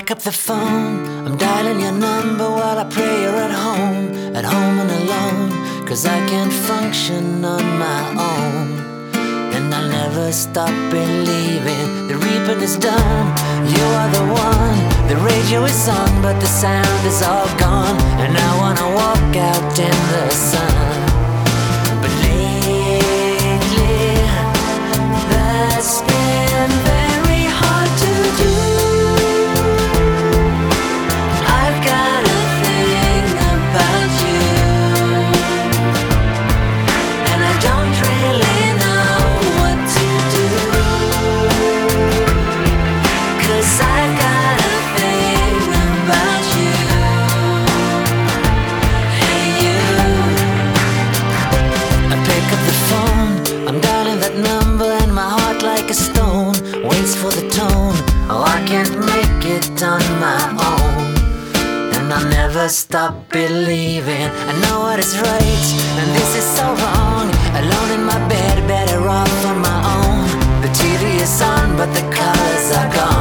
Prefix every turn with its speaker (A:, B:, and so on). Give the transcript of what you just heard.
A: pick up the phone, I'm dialing your number while I pray you're at home and alone. 'Cause I can't function on my own, and I'll never stop believing the reaping is done. You are the one, the radio is on, but the sound is all gone, and I wanna walk out in the sun. But lately, that's been very hard to do. I've got a thing about you, and I don't really know what to do. 'Cause I've got a thing about you. Hey you, I pick up the phone, I'm dialing that number, and my heart like a stone waits for the tone. Oh, I can't make it on my own, and I'll never stop believing I know what is right, and this is so wrong. Alone in my bed, better off on my own. The TV is on, but the colors are gone.